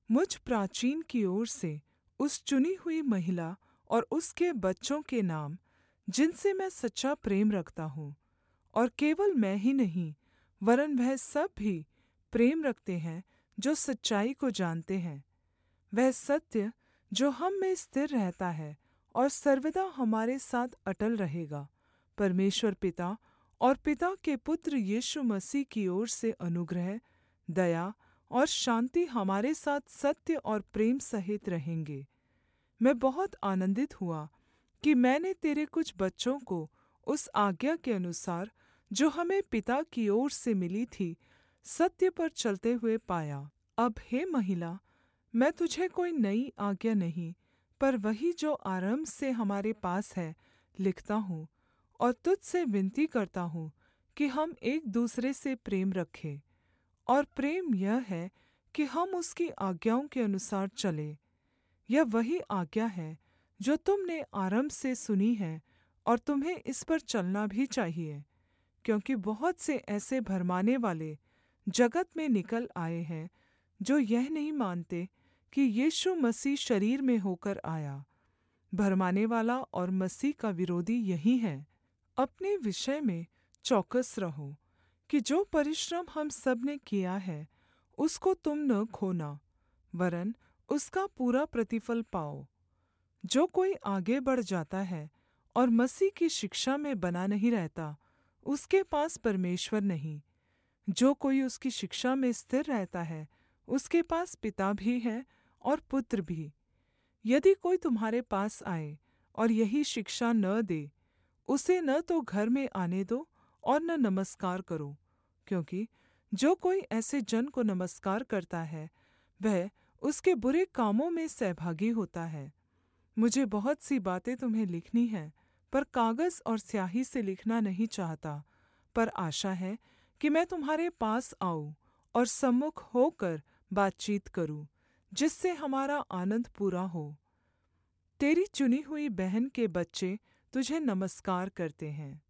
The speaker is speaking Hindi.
मुझ प्राचीन की ओर से उस चुनी हुई महिला और उसके बच्चों के नाम, जिनसे मैं सच्चा प्रेम रखता हूँ, और केवल मैं ही नहीं, वरन वह सब भी प्रेम रखते हैं जो सच्चाई को जानते हैं। वह सत्य जो हम में स्थिर रहता है और सर्वदा हमारे साथ अटल रहेगा, परमेश्वर पिता और पिता के पुत्र यीशु मसीह की ओर से अनुग्रह, दया और शान्ति हमारे साथ सत्य और प्रेम सहित रहेंगे। मैं बहुत आनन्दित हुआ कि मैंने तेरे कुछ बच्चों को उस आज्ञा के अनुसार जो हमें पिता की ओर से मिली थी, सत्य पर चलते हुए पाया। अब हे महिला, मैं तुझे कोई नई आज्ञा नहीं, पर वही जो आरम्भ से हमारे पास है, लिखता हूँ, और तुझसे विनती करता हूँ कि हम एक दूसरे से प्रेम रखें। और प्रेम यह है कि हम उसकी आज्ञाओं के अनुसार चलें। यह वही आज्ञा है जो तुमने आरम्भ से सुनी है, और तुम्हें इस पर चलना भी चाहिए, क्योंकि बहुत से ऐसे भरमाने वाले जगत में निकल आए हैं जो यह नहीं मानते कि यीशु मसीह शरीर में होकर आया। भरमाने वाला और मसीह का विरोधी यही है। अपने विषय में चौकस रहो कि जो परिश्रम हम सब ने किया है, उसको तुम न खोना, वरन उसका पूरा प्रतिफल पाओ। जो कोई आगे बढ़ जाता है और मसीह की शिक्षा में बना नहीं रहता, उसके पास परमेश्वर नहीं। जो कोई उसकी शिक्षा में स्थिर रहता है, उसके पास पिता भी है और पुत्र भी। यदि कोई तुम्हारे पास आए और यही शिक्षा न दे, उसे न तो घर में आने दो और न नमस्कार करो, क्योंकि जो कोई ऐसे जन को नमस्कार करता है, वह उसके बुरे कामों में सहभागी होता है। मुझे बहुत सी बातें तुम्हें लिखनी हैं, पर कागज और स्याही से लिखना नहीं चाहता, पर आशा है कि मैं तुम्हारे पास आऊँ और सम्मुख होकर बातचीत करूँ, जिससे हमारा आनन्द पूरा हो। तेरी चुनी हुई बहन के बच्चे तुझे नमस्कार करते हैं।